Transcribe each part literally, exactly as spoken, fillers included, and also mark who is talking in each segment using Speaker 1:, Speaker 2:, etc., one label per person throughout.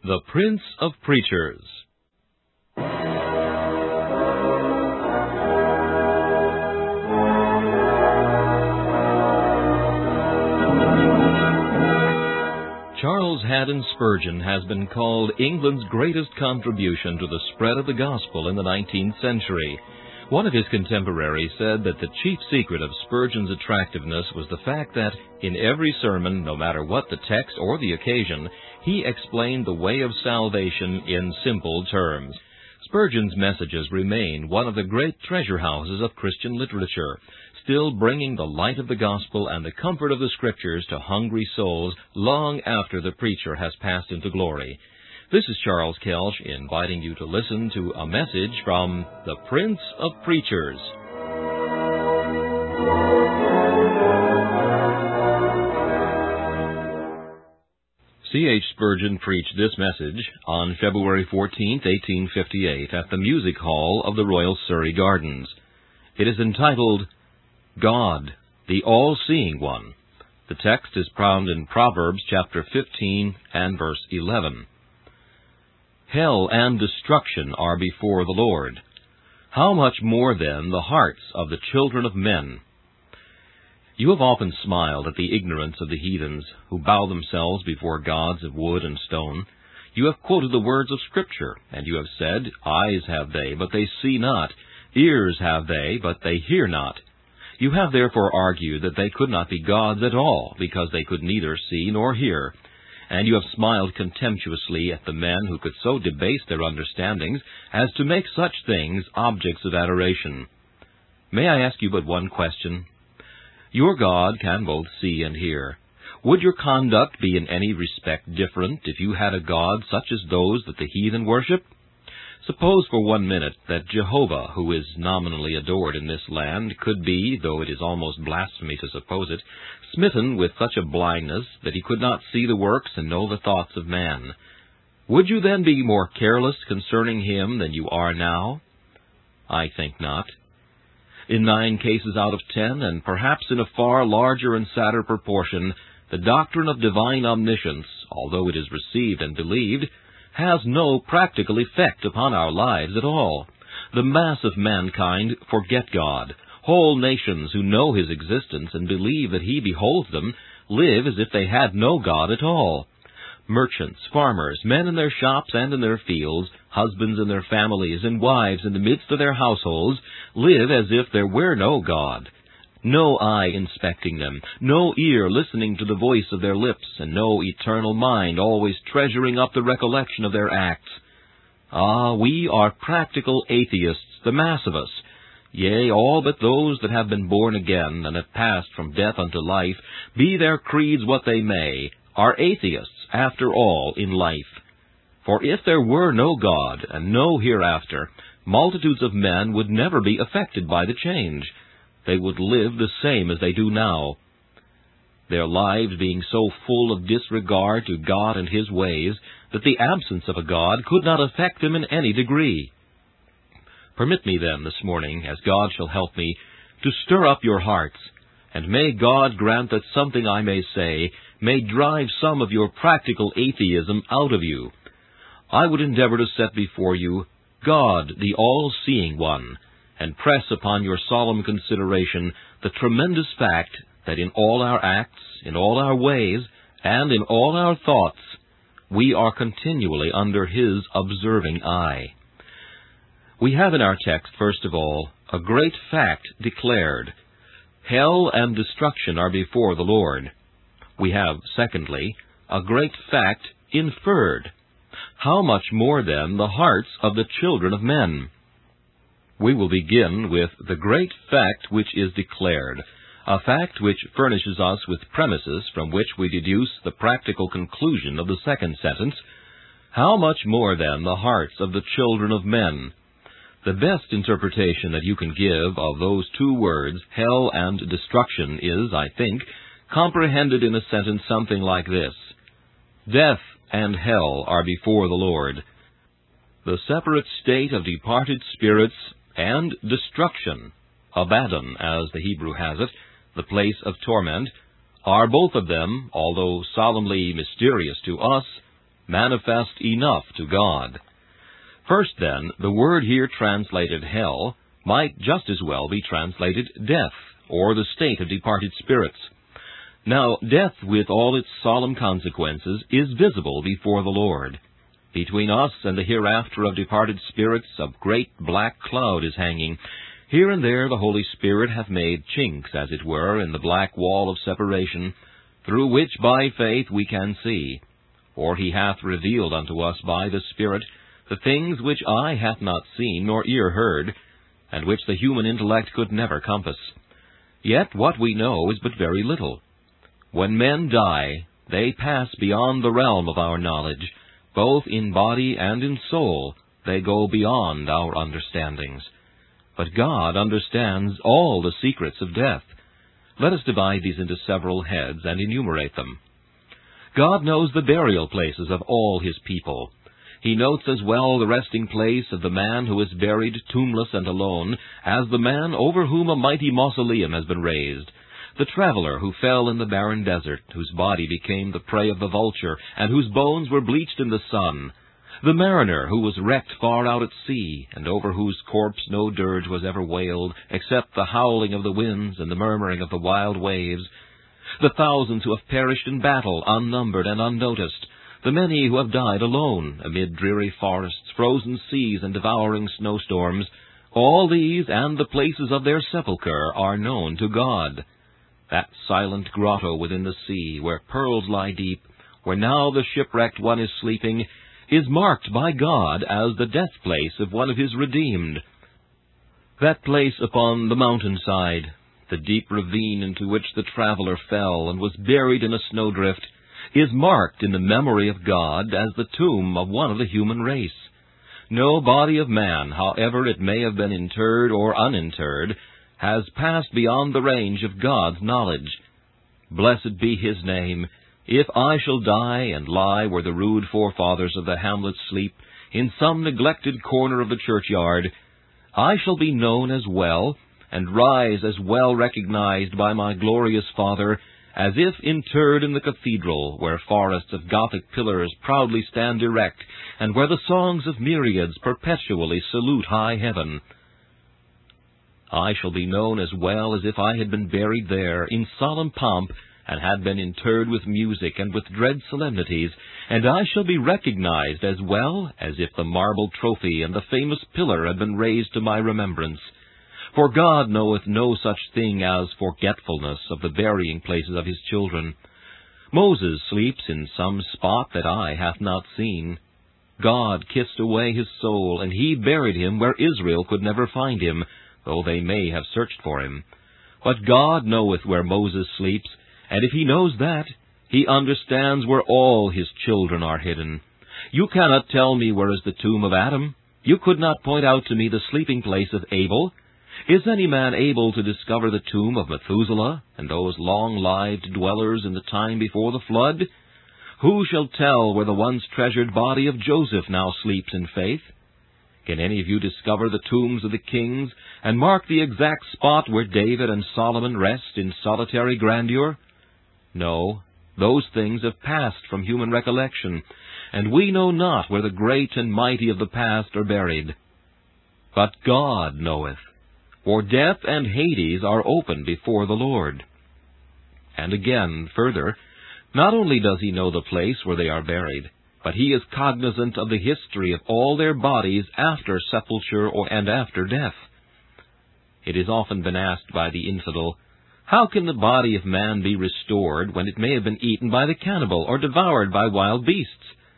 Speaker 1: The Prince of Preachers. Charles Haddon Spurgeon has been called England's greatest contribution to the spread of the gospel in the nineteenth century. One of his contemporaries said that the chief secret of Spurgeon's attractiveness was the fact that, in every sermon, no matter what the text or the occasion, he explained the way of salvation in simple terms. Spurgeon's messages remain one of the great treasure houses of Christian literature, still bringing the light of the gospel and the comfort of the Scriptures to hungry souls long after the preacher has passed into glory. This is Charles Kelsch inviting you to listen to a message from the Prince of Preachers. C H Spurgeon preached this message on February fourteenth, eighteen fifty-eight, at the Music Hall of the Royal Surrey Gardens. It is entitled, God, the All-Seeing One. The text is found in Proverbs chapter fifteen and verse eleven. Hell and destruction are before the Lord. How much more then the hearts of the children of men? You have often smiled at the ignorance of the heathens, who bow themselves before gods of wood and stone. You have quoted the words of Scripture, and you have said, Eyes have they, but they see not, ears have they, but they hear not. You have therefore argued that they could not be gods at all, because they could neither see nor hear. And you have smiled contemptuously at the men who could so debase their understandings as to make such things objects of adoration. May I ask you but one question? Your God can both see and hear. Would your conduct be in any respect different if you had a God such as those that the heathen worship? Suppose for one minute that Jehovah, who is nominally adored in this land, could be, though it is almost blasphemy to suppose it, smitten with such a blindness that he could not see the works and know the thoughts of man. Would you then be more careless concerning him than you are now? I think not. In nine cases out of ten, and perhaps in a far larger and sadder proportion, the doctrine of divine omniscience, although it is received and believed, has no practical effect upon our lives at all. The mass of mankind forget God. Whole nations who know His existence and believe that He beholds them live as if they had no God at all. Merchants, farmers, men in their shops and in their fields, husbands in their families, and wives in the midst of their households, live as if there were no God. No eye inspecting them, no ear listening to the voice of their lips, and no eternal mind always treasuring up the recollection of their acts. Ah, we are practical atheists, the mass of us. Yea, all but those that have been born again, and have passed from death unto life, be their creeds what they may, are atheists, after all, in life. For if there were no God, and no hereafter, multitudes of men would never be affected by the change. They would live the same as they do now, their lives being so full of disregard to God and His ways that the absence of a God could not affect them in any degree. Permit me then this morning, as God shall help me, to stir up your hearts, and may God grant that something I may say may drive some of your practical atheism out of you. I would endeavor to set before you God, the All-Seeing One, and press upon your solemn consideration the tremendous fact that in all our acts, in all our ways, and in all our thoughts, we are continually under His observing eye. We have in our text, first of all, a great fact declared. Hell and destruction are before the Lord. We have, secondly, a great fact inferred. How much more then the hearts of the children of men? We will begin with the great fact which is declared, a fact which furnishes us with premises from which we deduce the practical conclusion of the second sentence. How much more then the hearts of the children of men? The best interpretation that you can give of those two words, hell and destruction, is, I think, comprehended in a sentence something like this. Death and hell are before the Lord. The separate state of departed spirits and destruction, Abaddon, as the Hebrew has it, the place of torment, are both of them, although solemnly mysterious to us, manifest enough to God. First, then, the word here translated hell might just as well be translated death, or the state of departed spirits. Now, death, with all its solemn consequences, is visible before the Lord. Between us and the hereafter of departed spirits a great black cloud is hanging. Here and there the Holy Spirit hath made chinks, as it were, in the black wall of separation, through which by faith we can see. For he hath revealed unto us by the Spirit the things which eye hath not seen, nor ear heard, and which the human intellect could never compass. Yet what we know is but very little. When men die, they pass beyond the realm of our knowledge. Both in body and in soul, they go beyond our understandings. But God understands all the secrets of death. Let us divide these into several heads and enumerate them. God knows the burial places of all his people. He notes as well the resting place of the man who is buried tombless and alone, as the man over whom a mighty mausoleum has been raised, the traveler who fell in the barren desert, whose body became the prey of the vulture, and whose bones were bleached in the sun, the mariner who was wrecked far out at sea, and over whose corpse no dirge was ever wailed, except the howling of the winds and the murmuring of the wild waves, the thousands who have perished in battle, unnumbered and unnoticed, the many who have died alone amid dreary forests, frozen seas, and devouring snowstorms, all these and the places of their sepulchre are known to God. That silent grotto within the sea, where pearls lie deep, where now the shipwrecked one is sleeping, is marked by God as the death place of one of his redeemed. That place upon the mountainside, the deep ravine into which the traveler fell and was buried in a snowdrift, is marked in the memory of God as the tomb of one of the human race. No body of man, however it may have been interred or uninterred, has passed beyond the range of God's knowledge. Blessed be his name. If I shall die and lie where the rude forefathers of the hamlet sleep, in some neglected corner of the churchyard, I shall be known as well, and rise as well recognized by my glorious Father, as if interred in the cathedral, where forests of Gothic pillars proudly stand erect, and where the songs of myriads perpetually salute high heaven. I shall be known as well as if I had been buried there in solemn pomp, and had been interred with music and with dread solemnities, and I shall be recognized as well as if the marble trophy and the famous pillar had been raised to my remembrance. For God knoweth no such thing as forgetfulness of the burying places of his children. Moses sleeps in some spot that eye hath not seen. God kissed away his soul, and he buried him where Israel could never find him, though they may have searched for him. But God knoweth where Moses sleeps, and if he knows that, he understands where all his children are hidden. You cannot tell me where is the tomb of Adam. You could not point out to me the sleeping place of Abel. Is any man able to discover the tomb of Methuselah, and those long-lived dwellers in the time before the flood? Who shall tell where the once treasured body of Joseph now sleeps in faith? Can any of you discover the tombs of the kings, and mark the exact spot where David and Solomon rest in solitary grandeur? No, those things have passed from human recollection, and we know not where the great and mighty of the past are buried. But God knoweth, for death and Hades are open before the Lord. And again, further, not only does he know the place where they are buried, but he is cognizant of the history of all their bodies after sepulture or and after death. It has often been asked by the infidel, how can the body of man be restored when it may have been eaten by the cannibal or devoured by wild beasts?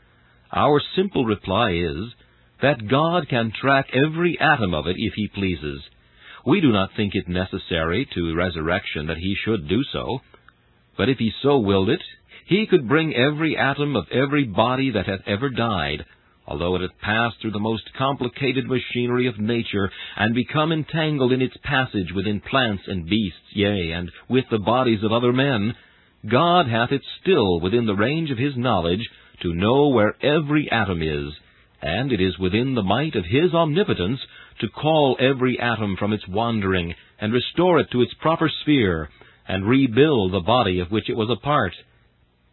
Speaker 1: Our simple reply is that God can track every atom of it if he pleases. We do not think it necessary to resurrection that he should do so. But if he so willed it, he could bring every atom of every body that hath ever died, although it hath passed through the most complicated machinery of nature, and become entangled in its passage within plants and beasts, yea, and with the bodies of other men. God hath it still within the range of his knowledge to know where every atom is, and it is within the might of his omnipotence to call every atom from its wandering, and restore it to its proper sphere, and rebuild the body of which it was a part.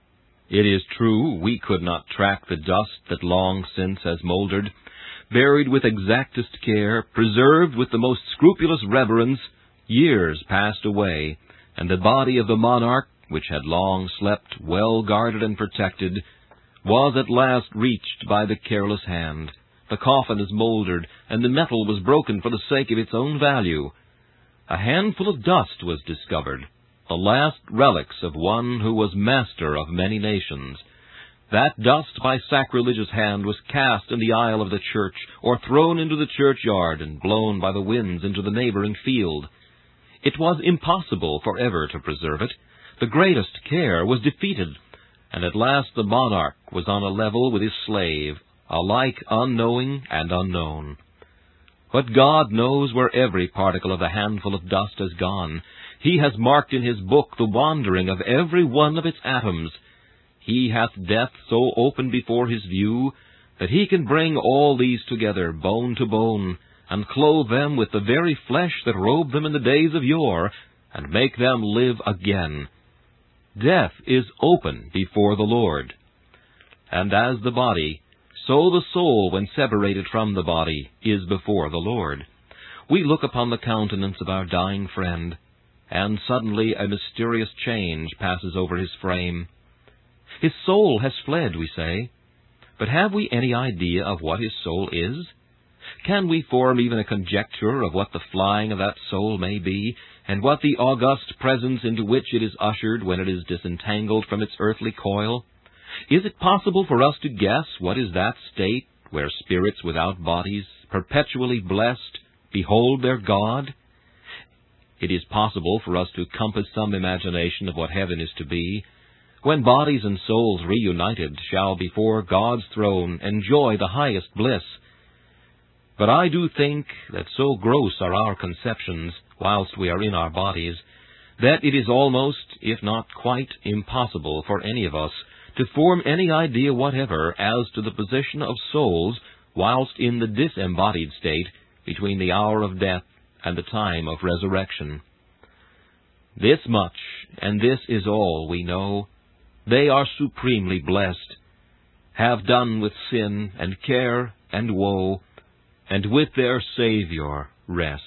Speaker 1: It is true, we could not track the dust that long since has mouldered. Buried with exactest care, preserved with the most scrupulous reverence, years passed away, and the body of the monarch, which had long slept, well guarded and protected, was at last reached by the careless hand. The coffin is mouldered, and the metal was broken for the sake of its own value. A handful of dust was discovered, the last relics of one who was master of many nations. That dust by sacrilegious hand was cast in the aisle of the church, or thrown into the churchyard and blown by the winds into the neighboring field. It was impossible for ever to preserve it. The greatest care was defeated, and at last the monarch was on a level with his slave, alike unknowing and unknown. But God knows where every particle of the handful of dust has gone. He has marked in His book the wandering of every one of its atoms. He hath death so open before His view that He can bring all these together, bone to bone, and clothe them with the very flesh that robed them in the days of yore, and make them live again. Death is open before the Lord. And as the body, so the soul, when separated from the body, is before the Lord. We look upon the countenance of our dying friend, and suddenly a mysterious change passes over his frame. His soul has fled, we say, but have we any idea of what his soul is? Can we form even a conjecture of what the flying of that soul may be, and what the august presence into which it is ushered when it is disentangled from its earthly coil? Is it possible for us to guess what is that state where spirits without bodies, perpetually blessed, behold their God? It is possible for us to compass some imagination of what heaven is to be, when bodies and souls reunited shall before God's throne enjoy the highest bliss. But I do think that so gross are our conceptions, whilst we are in our bodies, that it is almost, if not quite, impossible for any of us to form any idea whatever as to the position of souls whilst in the disembodied state between the hour of death and the time of resurrection. This much, and this is all we know: they are supremely blessed, have done with sin and care and woe, and with their Savior rest.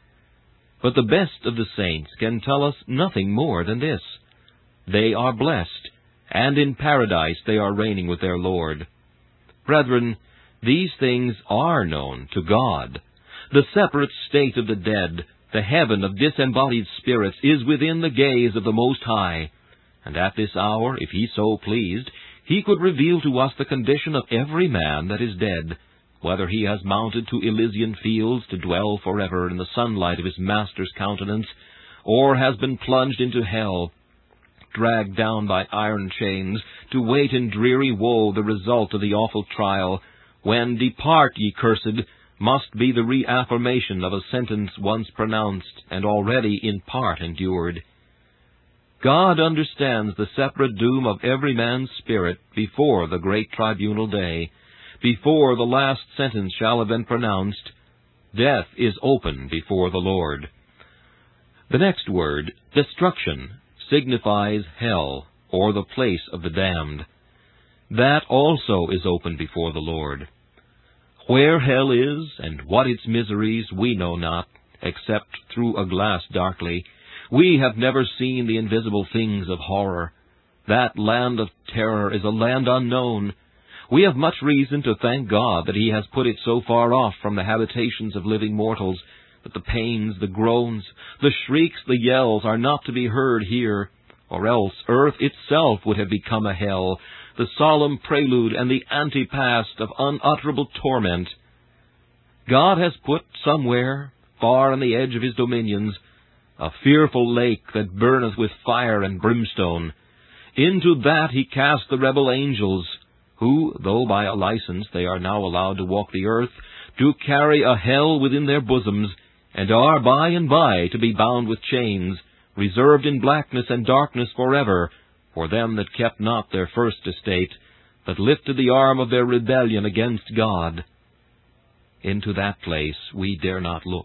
Speaker 1: But the best of the saints can tell us nothing more than this: they are blessed, and in paradise they are reigning with their Lord. Brethren, these things are known to God. The separate state of the dead, the heaven of disembodied spirits, is within the gaze of the Most High, and at this hour, if He so pleased, He could reveal to us the condition of every man that is dead, whether he has mounted to Elysian fields to dwell forever in the sunlight of his Master's countenance, or has been plunged into hell, dragged down by iron chains, to wait in dreary woe the result of the awful trial, when "Depart, ye cursed," must be the reaffirmation of a sentence once pronounced and already in part endured. God understands the separate doom of every man's spirit before the great tribunal day, before the last sentence shall have been pronounced. Death is open before the Lord. The next word, destruction, signifies hell, or the place of the damned. That also is open before the Lord. Where hell is, and what its miseries, we know not, except through a glass darkly. We have never seen the invisible things of horror. That land of terror is a land unknown. We have much reason to thank God that He has put it so far off from the habitations of living mortals, that the pains, the groans, the shrieks, the yells are not to be heard here, or else earth itself would have become a hell, the solemn prelude and the antepast of unutterable torment. God has put somewhere, far on the edge of His dominions, a fearful lake that burneth with fire and brimstone. Into that He cast the rebel angels, who, though by a license they are now allowed to walk the earth, do carry a hell within their bosoms, and are by and by to be bound with chains, reserved in blackness and darkness forever, for them that kept not their first estate, but lifted the arm of their rebellion against God. Into that place we dare not look.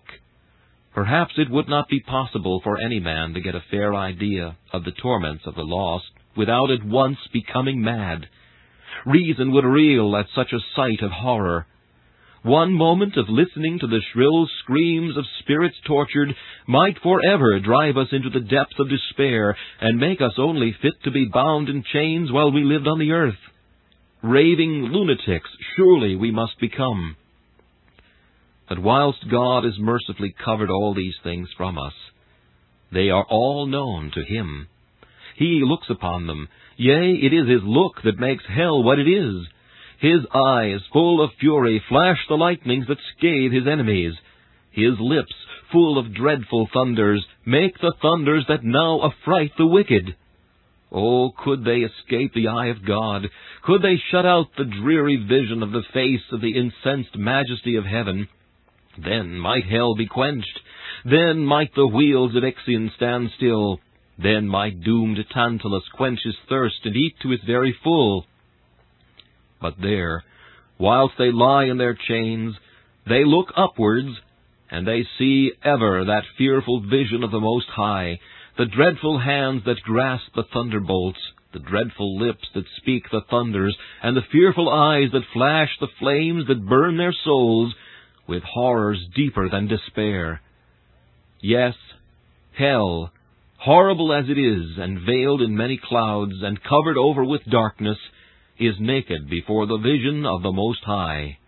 Speaker 1: Perhaps it would not be possible for any man to get a fair idea of the torments of the lost without at once becoming mad. Reason would reel at such a sight of horror. One moment of listening to the shrill screams of spirits tortured might forever drive us into the depths of despair, and make us only fit to be bound in chains while we lived on the earth. Raving lunatics surely we must become. But whilst God has mercifully covered all these things from us, they are all known to Him. He looks upon them. Yea, it is His look that makes hell what it is. His eyes, full of fury, flash the lightnings that scathe His enemies. His lips, full of dreadful thunders, make the thunders that now affright the wicked. Oh, could they escape the eye of God? Could they shut out the dreary vision of the face of the incensed majesty of heaven? Then might hell be quenched. Then might the wheels of Ixion stand still. Then might doomed Tantalus quench his thirst and eat to his very full. But there, whilst they lie in their chains, they look upwards, and they see ever that fearful vision of the Most High, the dreadful hands that grasp the thunderbolts, the dreadful lips that speak the thunders, and the fearful eyes that flash the flames that burn their souls, with horrors deeper than despair. Yes, hell, horrible as it is, and veiled in many clouds, and covered over with darkness, is naked before the vision of the Most High.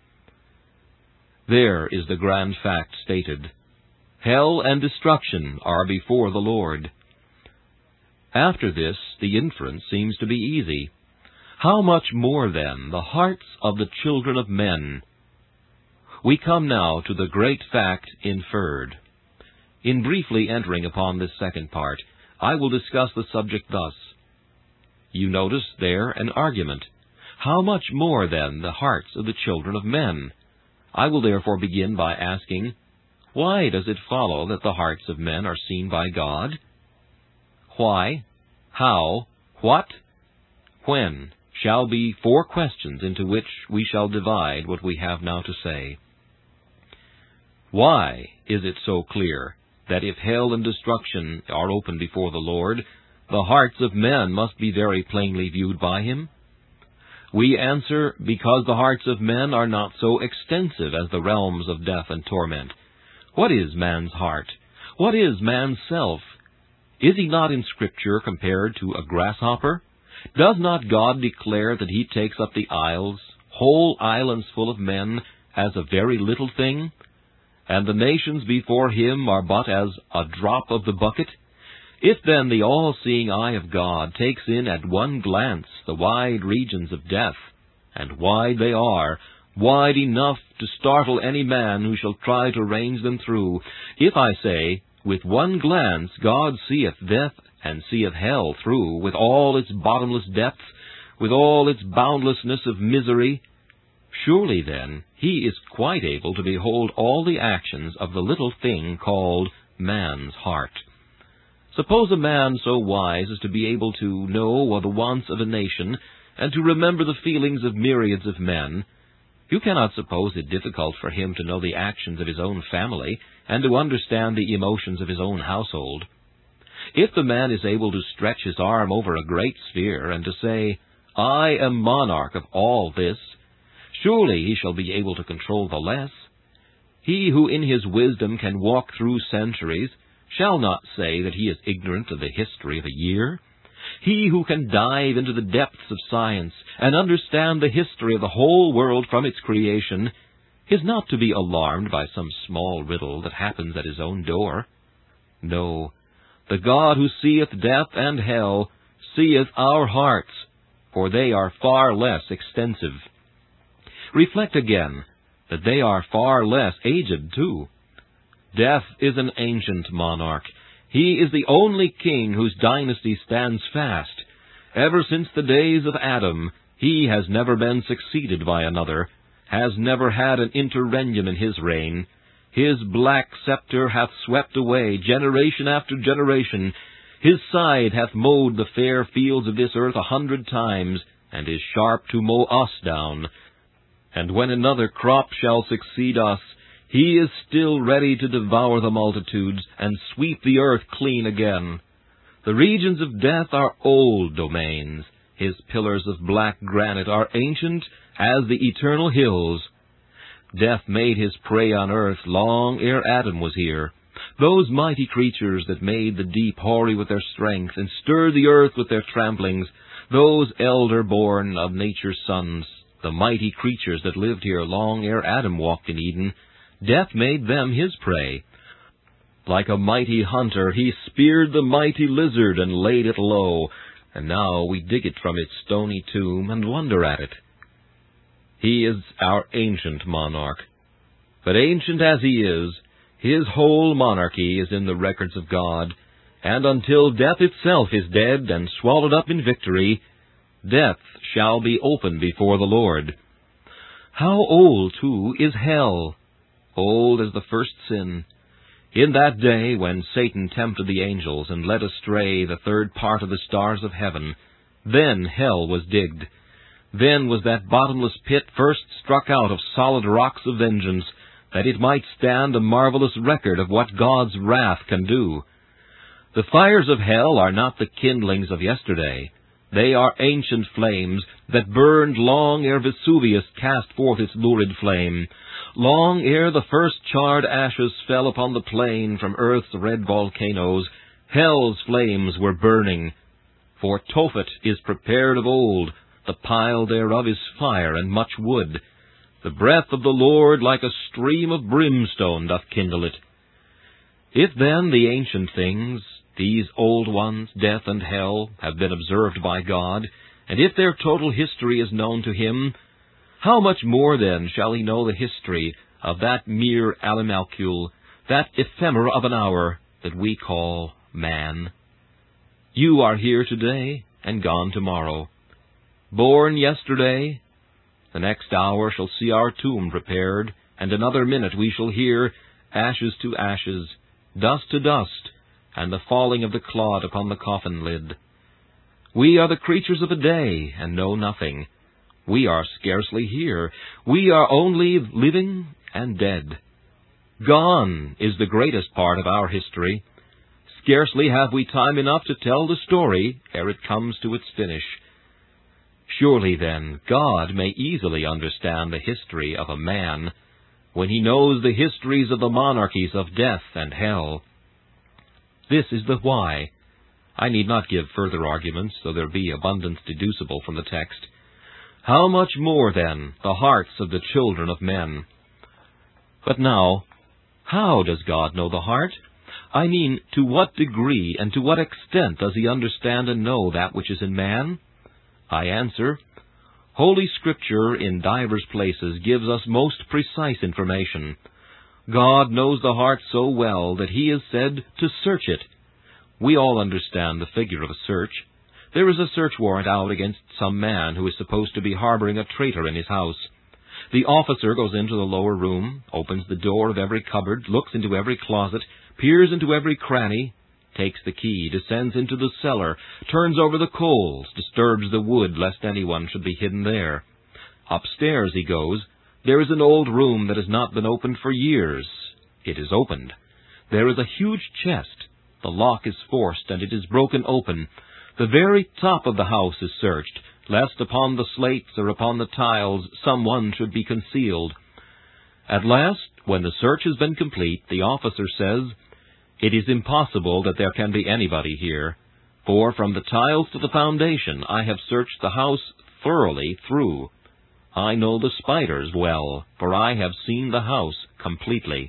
Speaker 1: There is the grand fact stated. Hell and destruction are before the Lord. After this, the inference seems to be easy. How much more, then, the hearts of the children of men? We come now to the great fact inferred. In briefly entering upon this second part, I will discuss the subject thus. You notice there an argument. How much more, then, the hearts of the children of men? I will therefore begin by asking, why does it follow that the hearts of men are seen by God? Why, how, what, when shall be four questions into which we shall divide what we have now to say. Why is it so clear that if hell and destruction are open before the Lord, the hearts of men must be very plainly viewed by Him? We answer, because the hearts of men are not so extensive as the realms of death and torment. What is man's heart? What is man's self? Is he not in Scripture compared to a grasshopper? Does not God declare that He takes up the isles, whole islands full of men, as a very little thing? And the nations before Him are but as a drop of the bucket? If then the all-seeing eye of God takes in at one glance the wide regions of death, and wide they are, wide enough to startle any man who shall try to range them through, if I say, with one glance God seeth death and seeth hell through, with all its bottomless depths, with all its boundlessness of misery, surely then He is quite able to behold all the actions of the little thing called man's heart. Suppose a man so wise as to be able to know the wants of a nation, and to remember the feelings of myriads of men. You cannot suppose it difficult for him to know the actions of his own family, and to understand the emotions of his own household. If the man is able to stretch his arm over a great sphere, and to say, I am monarch of all this, surely he shall be able to control the less. He who in his wisdom can walk through centuries shall not say that he is ignorant of the history of a year. He who can dive into the depths of science and understand the history of the whole world from its creation is not to be alarmed by some small riddle that happens at his own door. No, the God who seeth death and hell seeth our hearts, for they are far less extensive. Reflect again that they are far less aged too. Death is an ancient monarch. He is the only king whose dynasty stands fast. Ever since the days of Adam, he has never been succeeded by another, has never had an interregnum in his reign. His black scepter hath swept away generation after generation. His scythe hath mowed the fair fields of this earth a hundred times, and is sharp to mow us down. And when another crop shall succeed us, he is still ready to devour the multitudes, and sweep the earth clean again. The regions of death are old domains. His pillars of black granite are ancient as the eternal hills. Death made his prey on earth long ere Adam was here. Those mighty creatures that made the deep hoary with their strength, and stirred the earth with their tramplings, those elder-born of nature's sons, the mighty creatures that lived here long ere Adam walked in Eden, death made them his prey. Like a mighty hunter, he speared the mighty lizard and laid it low, and now we dig it from its stony tomb and wonder at it. He is our ancient monarch. But ancient as he is, his whole monarchy is in the records of God, and until death itself is dead and swallowed up in victory, death shall be open before the Lord. How old, too, is hell? Old as the first sin. In that day when Satan tempted the angels and led astray the third part of the stars of heaven, then hell was digged. Then was that bottomless pit first struck out of solid rocks of vengeance, that it might stand a marvelous record of what God's wrath can do. The fires of hell are not the kindlings of yesterday. They are ancient flames that burned long ere Vesuvius cast forth its lurid flame, long ere the first charred ashes fell upon the plain from earth's red volcanoes. Hell's flames were burning. For Tophet is prepared of old, the pile thereof is fire and much wood. The breath of the Lord like a stream of brimstone doth kindle it. If then the ancient things, these old ones, death and hell, have been observed by God, and if their total history is known to him, how much more then shall he know the history of that mere animalcule, that ephemera of an hour that we call man? You are here today and gone tomorrow. Born yesterday, the next hour shall see our tomb prepared, and another minute we shall hear ashes to ashes, dust to dust, and the falling of the clod upon the coffin lid. We are the creatures of a day, and know nothing. We are scarcely here. We are only living and dead. Gone is the greatest part of our history. Scarcely have we time enough to tell the story ere it comes to its finish. Surely, then, God may easily understand the history of a man when he knows the histories of the monarchies of death and hell. This is the why. I need not give further arguments, though there be abundance deducible from the text. How much more, then, the hearts of the children of men? But now, how does God know the heart? I mean, to what degree and to what extent does he understand and know that which is in man? I answer, Holy Scripture in divers places gives us most precise information. God knows the heart so well that he is said to search it. We all understand the figure of a search. There is a search warrant out against some man who is supposed to be harboring a traitor in his house. The officer goes into the lower room, opens the door of every cupboard, looks into every closet, peers into every cranny, takes the key, descends into the cellar, turns over the coals, disturbs the wood lest anyone should be hidden there. Upstairs he goes. There is an old room that has not been opened for years. It is opened. There is a huge chest. The lock is forced, and it is broken open. The very top of the house is searched, lest upon the slates or upon the tiles someone should be concealed. At last, when the search has been complete, the officer says, It is impossible that there can be anybody here, for from the tiles to the foundation I have searched the house thoroughly through. I know the spiders well, for I have seen the house completely.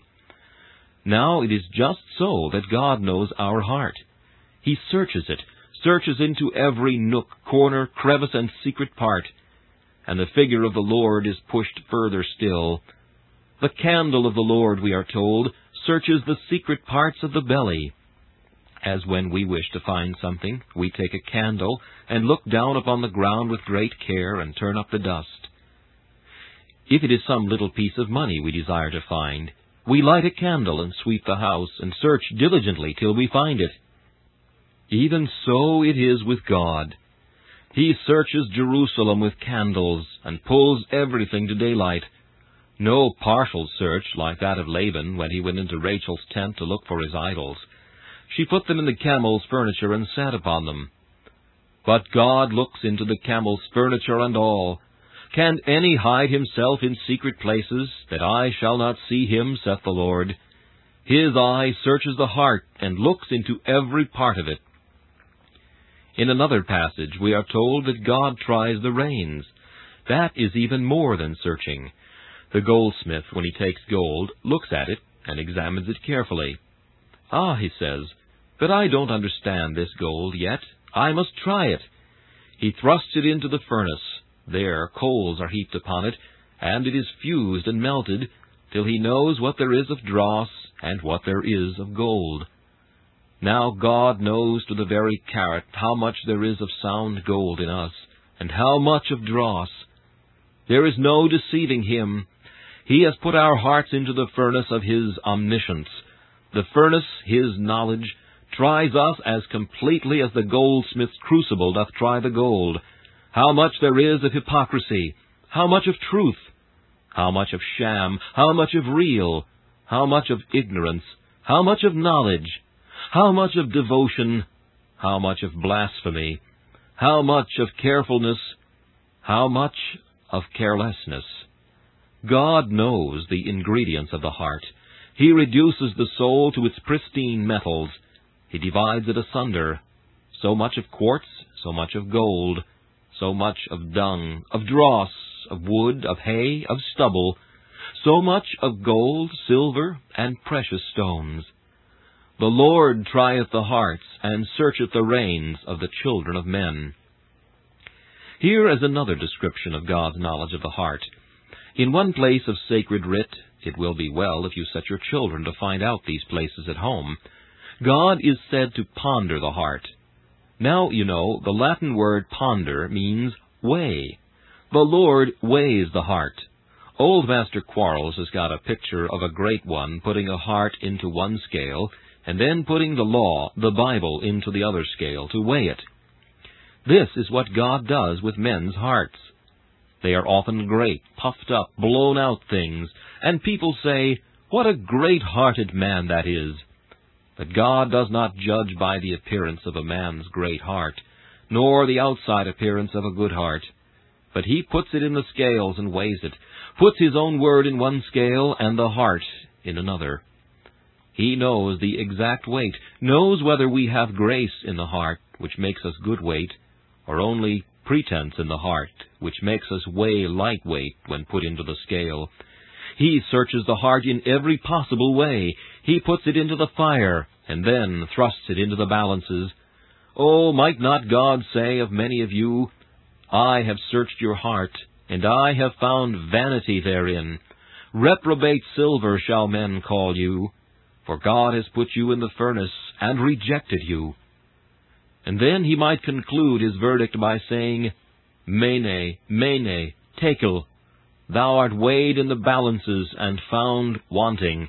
Speaker 1: Now it is just so that God knows our heart. He searches it, searches into every nook, corner, crevice, and secret part. And the figure of the Lord is pushed further still. The candle of the Lord, we are told, searches the secret parts of the belly. As when we wish to find something, we take a candle and look down upon the ground with great care and turn up the dust. If it is some little piece of money we desire to find, we light a candle and sweep the house and search diligently till we find it. Even so it is with God. He searches Jerusalem with candles and pulls everything to daylight. No partial search like that of Laban when he went into Rachel's tent to look for his idols. She put them in the camel's furniture and sat upon them. But God looks into the camel's furniture and all. Can any hide himself in secret places, that I shall not see him, saith the Lord? His eye searches the heart, and looks into every part of it. In another passage we are told that God tries the reins. That is even more than searching. The goldsmith, when he takes gold, looks at it and examines it carefully. Ah, he says, but I don't understand this gold yet. I must try it. He thrusts it into the furnace. There coals are heaped upon it, and it is fused and melted, till he knows what there is of dross and what there is of gold. Now God knows to the very carat how much there is of sound gold in us, and how much of dross. There is no deceiving Him. He has put our hearts into the furnace of His omniscience. The furnace, His knowledge, tries us as completely as the goldsmith's crucible doth try the gold. How much there is of hypocrisy, how much of truth, how much of sham, how much of real, how much of ignorance, how much of knowledge, how much of devotion, how much of blasphemy, how much of carefulness, how much of carelessness. God knows the ingredients of the heart. He reduces the soul to its pristine metals. He divides it asunder. So much of quartz, so much of gold, so much of dung, of dross, of wood, of hay, of stubble, so much of gold, silver, and precious stones. The Lord trieth the hearts, and searcheth the reins of the children of men. Here is another description of God's knowledge of the heart. In one place of sacred writ, it will be well if you set your children to find out these places at home, God is said to ponder the heart. Now, you know, the Latin word ponder means weigh. The Lord weighs the heart. Old Master Quarles has got a picture of a great one putting a heart into one scale, and then putting the law, the Bible, into the other scale to weigh it. This is what God does with men's hearts. They are often great, puffed up, blown out things, and people say, "What a great-hearted man that is." But God does not judge by the appearance of a man's great heart, nor the outside appearance of a good heart. But He puts it in the scales and weighs it, puts His own word in one scale and the heart in another. He knows the exact weight, knows whether we have grace in the heart, which makes us good weight, or only pretense in the heart, which makes us weigh lightweight when put into the scale. He searches the heart in every possible way. He puts it into the fire, and then thrusts it into the balances. Oh, might not God say of many of you, "I have searched your heart, and I have found vanity therein. Reprobate silver shall men call you, for God has put you in the furnace, and rejected you." And then He might conclude His verdict by saying, "Mene, mene, tekel, thou art weighed in the balances and found wanting."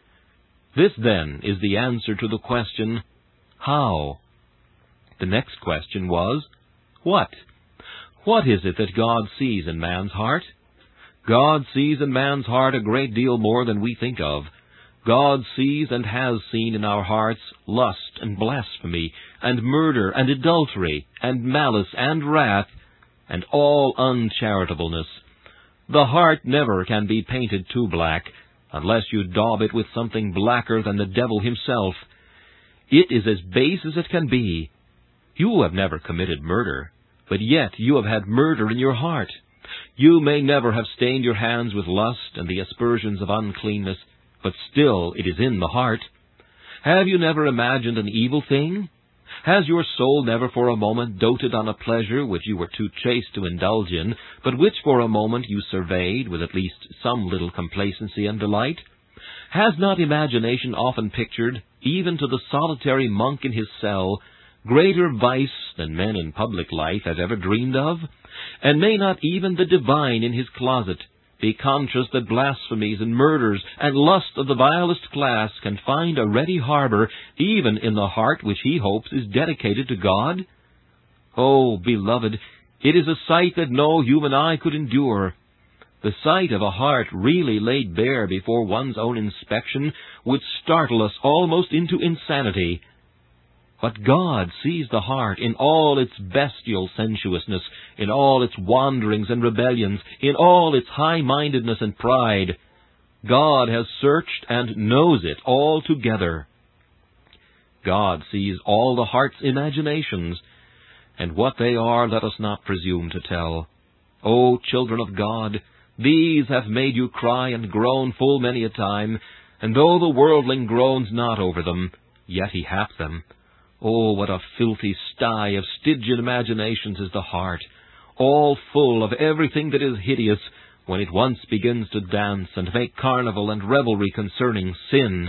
Speaker 1: This, then, is the answer to the question, how? The next question was, what? What is it that God sees in man's heart? God sees in man's heart a great deal more than we think of. God sees and has seen in our hearts lust and blasphemy, and murder and adultery, and malice and wrath, and all uncharitableness. The heart never can be painted too black, unless you daub it with something blacker than the devil himself. It is as base as it can be. You have never committed murder, but yet you have had murder in your heart. You may never have stained your hands with lust and the aspersions of uncleanness, but still it is in the heart. Have you never imagined an evil thing? Has your soul never for a moment doted on a pleasure which you were too chaste to indulge in, but which for a moment you surveyed with at least some little complacency and delight? Has not imagination often pictured, even to the solitary monk in his cell, greater vice than men in public life have ever dreamed of? And may not even the divine in his closet be conscious that blasphemies and murders and lust of the vilest class can find a ready harbor even in the heart which he hopes is dedicated to God? Oh, beloved, it is a sight that no human eye could endure. The sight of a heart really laid bare before one's own inspection would startle us almost into insanity, But God sees the heart in all its bestial sensuousness, in all its wanderings and rebellions, in all its high-mindedness and pride. God has searched and knows it altogether. God sees all the heart's imaginations, and what they are let us not presume to tell. O children of God, these have made you cry and groan full many a time, and though the worldling groans not over them, yet he hath them. Oh, what a filthy sty of Stygian imaginations is the heart, all full of everything that is hideous, when it once begins to dance and make carnival and revelry concerning sin.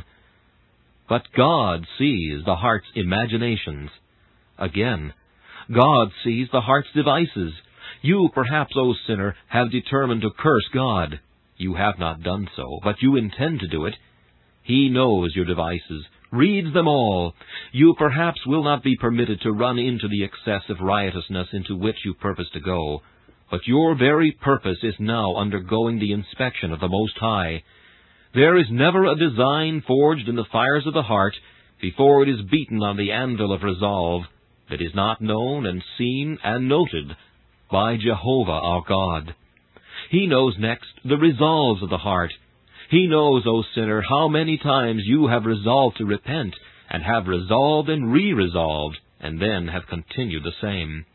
Speaker 1: But God sees the heart's imaginations. Again, God sees the heart's devices. You, perhaps, O sinner, have determined to curse God. You have not done so, but you intend to do it. He knows your devices, reads them all. You perhaps will not be permitted to run into the excess of riotousness into which you purpose to go, but your very purpose is now undergoing the inspection of the Most High. There is never a design forged in the fires of the heart, before it is beaten on the anvil of resolve, that is not known and seen and noted by Jehovah our God. He knows next the resolves of the heart. He knows, O sinner, how many times you have resolved to repent, and have resolved and re-resolved, and then have continued the same.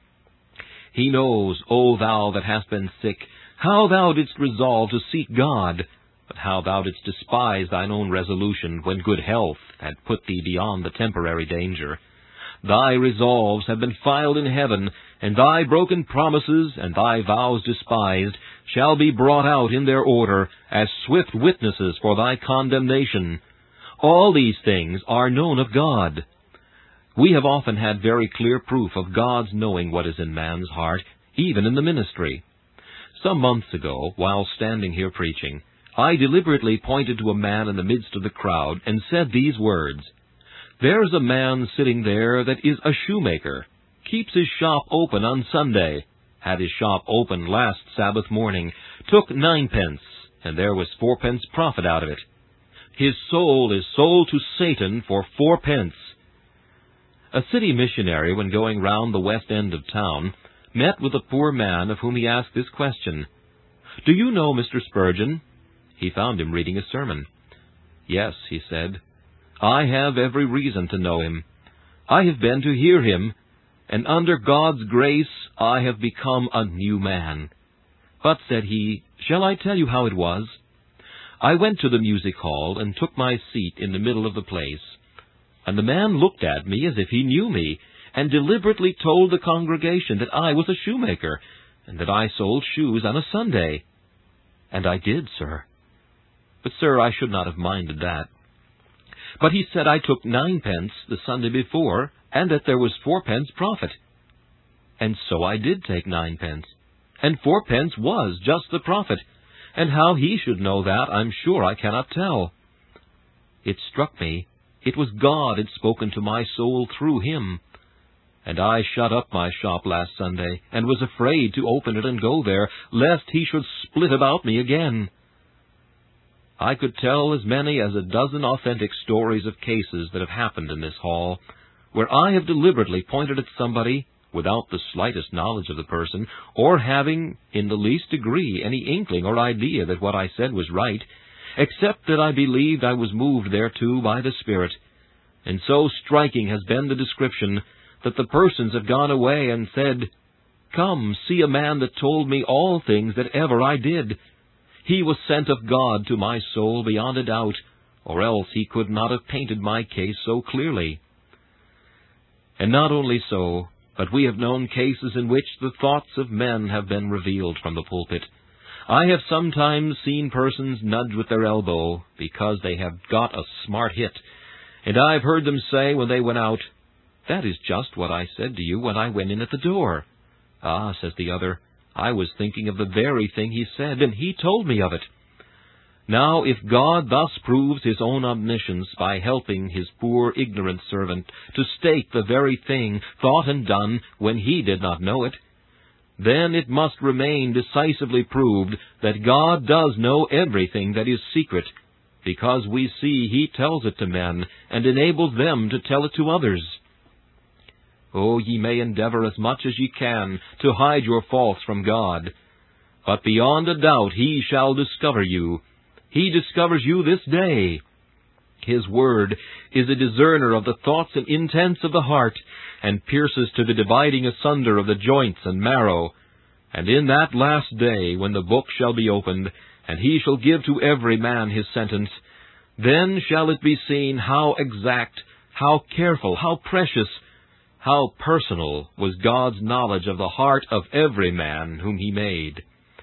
Speaker 1: He knows, O thou that hast been sick, how thou didst resolve to seek God, but how thou didst despise thine own resolution when good health had put thee beyond the temporary danger. Thy resolves have been filed in heaven, and thy broken promises and thy vows despised shall be brought out in their order as swift witnesses for thy condemnation. All these things are known of God. We have often had very clear proof of God's knowing what is in man's heart, even in the ministry. Some months ago, while standing here preaching, I deliberately pointed to a man in the midst of the crowd and said these words, "There's a man sitting there that is a shoemaker, keeps his shop open on Sunday, had his shop open last Sabbath morning, took ninepence, and there was fourpence profit out of it. His soul is sold to Satan for fourpence." A city missionary, when going round the west end of town, met with a poor man of whom he asked this question, "Do you know Mister Spurgeon?" He found him reading a sermon. "Yes," he said, "I have every reason to know him. I have been to hear him, and under God's grace I have become a new man. But," said he, "shall I tell you how it was? I went to the music hall and took my seat in the middle of the place, and the man looked at me as if he knew me, and deliberately told the congregation that I was a shoemaker, and that I sold shoes on a Sunday. And I did, sir. But, sir, I should not have minded that. But he said I took ninepence the Sunday before, and that there was fourpence profit. And so I did take ninepence, and fourpence was just the profit, and how he should know that, I'm sure I cannot tell. It struck me, it was God had spoken to my soul through him, and I shut up my shop last Sunday, and was afraid to open it and go there, lest he should split about me again. I could tell as many as a dozen authentic stories of cases that have happened in this hall, where I have deliberately pointed at somebody, without the slightest knowledge of the person, or having, in the least degree, any inkling or idea that what I said was right, except that I believed I was moved thereto by the Spirit. And so striking has been the description, that the persons have gone away and said, "Come, see a man that told me all things that ever I did. He was sent of God to my soul beyond a doubt, or else he could not have painted my case so clearly." And not only so, but we have known cases in which the thoughts of men have been revealed from the pulpit. I have sometimes seen persons nudge with their elbow because they have got a smart hit, and I have heard them say when they went out, "That is just what I said to you when I went in at the door." "Ah," says the other, "I was thinking of the very thing he said, and he told me of it." Now, if God thus proves his own omniscience by helping his poor ignorant servant to state the very thing thought and done when he did not know it, then it must remain decisively proved that God does know everything that is secret, because we see he tells it to men and enables them to tell it to others. Oh, ye may endeavor as much as ye can to hide your faults from God. But beyond a doubt he shall discover you. He discovers you this day. His word is a discerner of the thoughts and intents of the heart, and pierces to the dividing asunder of the joints and marrow. And in that last day, when the book shall be opened, and he shall give to every man his sentence, then shall it be seen how exact, how careful, how precious, how personal was God's knowledge of the heart of every man whom he made.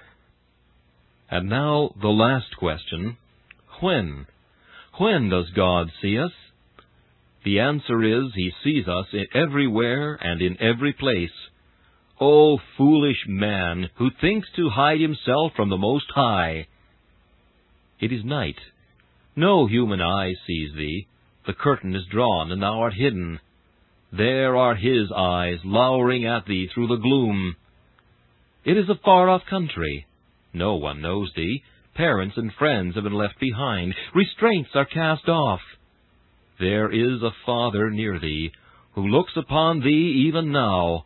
Speaker 1: And now the last question, when? When does God see us? The answer is, he sees us in everywhere and in every place. O foolish man, who thinks to hide himself from the Most High! It is night. No human eye sees thee. The curtain is drawn, and thou art hidden. There are his eyes lowering at thee through the gloom. It is a far-off country. No one knows thee. Parents and friends have been left behind. Restraints are cast off. There is a Father near thee, who looks upon thee even now.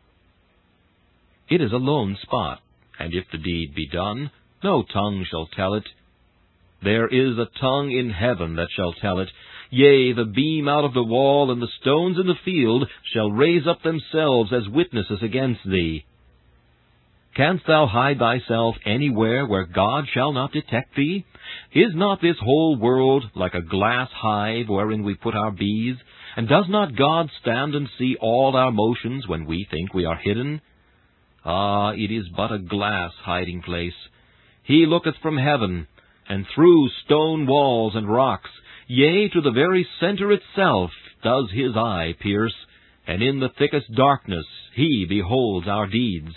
Speaker 1: It is a lone spot, and if the deed be done, no tongue shall tell it. There is a tongue in heaven that shall tell it. Yea, the beam out of the wall and the stones in the field shall raise up themselves as witnesses against thee. Canst thou hide thyself anywhere where God shall not detect thee? Is not this whole world like a glass hive wherein we put our bees? And does not God stand and see all our motions when we think we are hidden? Ah, it is but a glass hiding place. He looketh from heaven, and through stone walls and rocks, yea, to the very center itself does his eye pierce, and in the thickest darkness he beholds our deeds.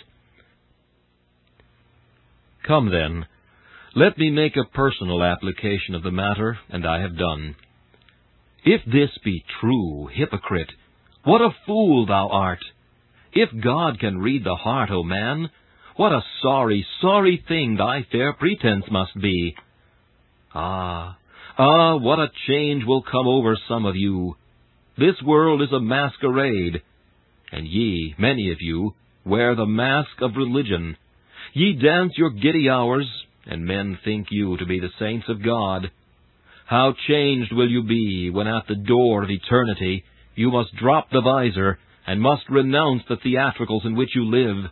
Speaker 1: Come then, let me make a personal application of the matter, and I have done. If this be true, hypocrite, what a fool thou art! If God can read the heart, O man, what a sorry, sorry thing thy fair pretense must be! Ah, ah, what a change will come over some of you! This world is a masquerade, and ye, many of you, wear the mask of religion. Ye dance your giddy hours, and men think you to be the saints of God. How changed will you be when at the door of eternity you must drop the visor, and must renounce the theatricals in which you live.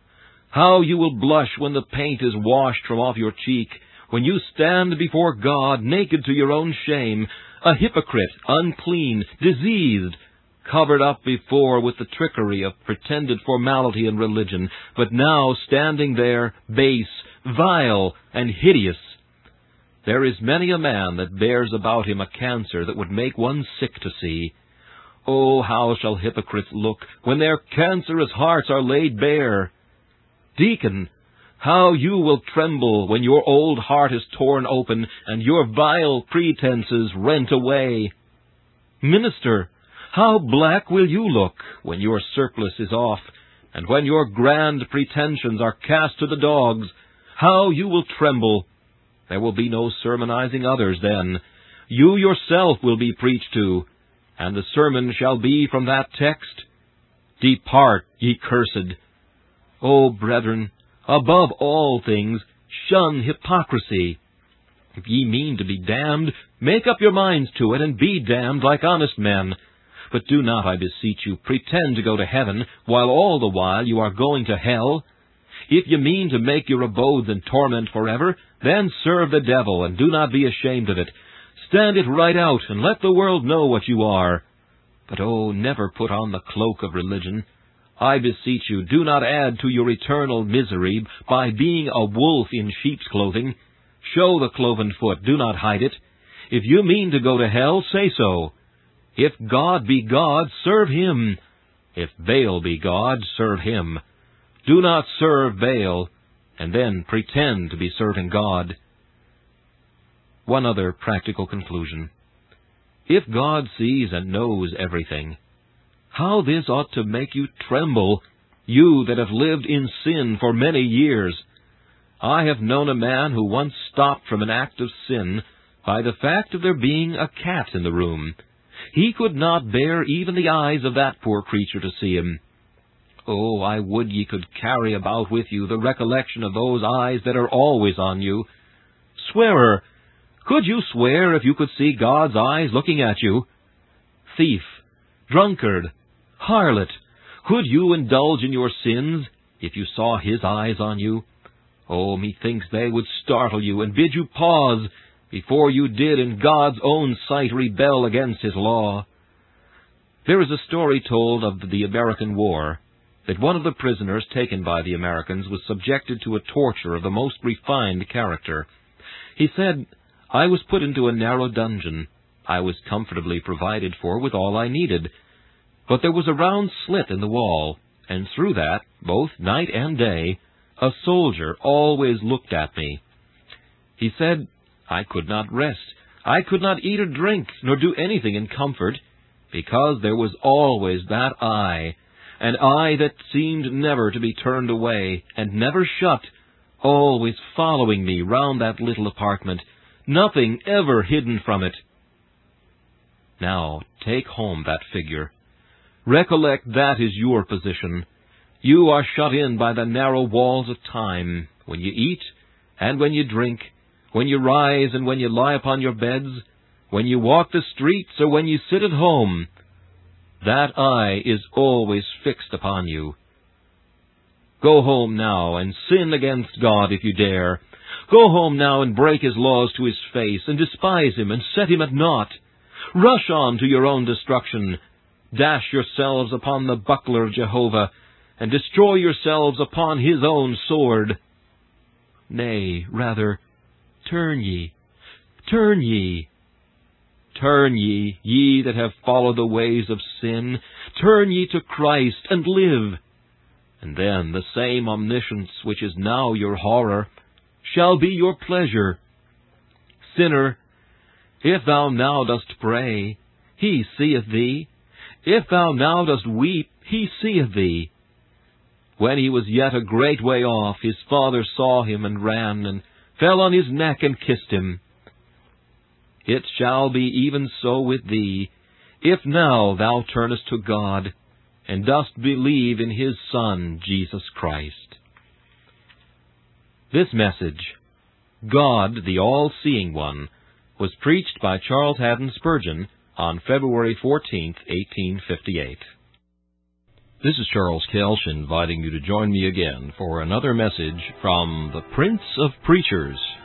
Speaker 1: How you will blush when the paint is washed from off your cheek, when you stand before God naked to your own shame, a hypocrite, unclean, diseased, covered up before with the trickery of pretended formality and religion, but now standing there base, vile, and hideous. There is many a man that bears about him a cancer that would make one sick to see. Oh, how shall hypocrites look when their cancerous hearts are laid bare? Deacon, how you will tremble when your old heart is torn open and your vile pretenses rent away. Minister, how black will you look when your surplice is off, and when your grand pretensions are cast to the dogs? How you will tremble! There will be no sermonizing others then. You yourself will be preached to, and the sermon shall be from that text, Depart, ye cursed. O brethren, above all things, shun hypocrisy. If ye mean to be damned, make up your minds to it, and be damned like honest men. But do not, I beseech you, pretend to go to heaven, while all the while you are going to hell. If ye mean to make your abodes in torment forever, then serve the devil, and do not be ashamed of it. Stand it right out, and let the world know what you are. But oh, never put on the cloak of religion. I beseech you, do not add to your eternal misery by being a wolf in sheep's clothing. Show the cloven foot, do not hide it. If you mean to go to hell, say so. If God be God, serve him. If Baal be God, serve him. Do not serve Baal, and then pretend to be serving God. One other practical conclusion. If God sees and knows everything, how this ought to make you tremble, you that have lived in sin for many years. I have known a man who once stopped from an act of sin by the fact of there being a cat in the room. He could not bear even the eyes of that poor creature to see him. Oh, I would ye could carry about with you the recollection of those eyes that are always on you. Swearer, could you swear if you could see God's eyes looking at you? Thief, drunkard, harlot, could you indulge in your sins if you saw His eyes on you? Oh, methinks they would startle you and bid you pause before you did in God's own sight rebel against His law. There is a story told of the American War, that one of the prisoners taken by the Americans was subjected to a torture of the most refined character. He said, "I was put into a narrow dungeon. I was comfortably provided for with all I needed. But there was a round slit in the wall, and through that, both night and day, a soldier always looked at me." He said, "I could not rest. I could not eat or drink, nor do anything in comfort, because there was always that eye, an eye that seemed never to be turned away, and never shut, always following me round that little apartment, nothing ever hidden from it." Now, take home that figure. Recollect that is your position. You are shut in by the narrow walls of time, when you eat and when you drink, when you rise and when you lie upon your beds, when you walk the streets or when you sit at home. That eye is always fixed upon you. Go home now and sin against God if you dare. Go home now and break His laws to His face, and despise Him and set Him at naught. Rush on to your own destruction. Dash yourselves upon the buckler of Jehovah, and destroy yourselves upon His own sword. Nay, rather, turn ye, turn ye. Turn ye, ye that have followed the ways of sin, turn ye to Christ, and live. And then the same omniscience which is now your horror shall be your pleasure. Sinner, if thou now dost pray, He seeth thee. If thou now dost weep, He seeth thee. When he was yet a great way off, his father saw him and ran, and fell on his neck and kissed him. It shall be even so with thee, if now thou turnest to God, and dost believe in His Son, Jesus Christ. This message, God the All-Seeing One, was preached by Charles Haddon Spurgeon on February fourteenth, eighteen fifty-eight. This is Charles Kelsch inviting you to join me again for another message from the Prince of Preachers,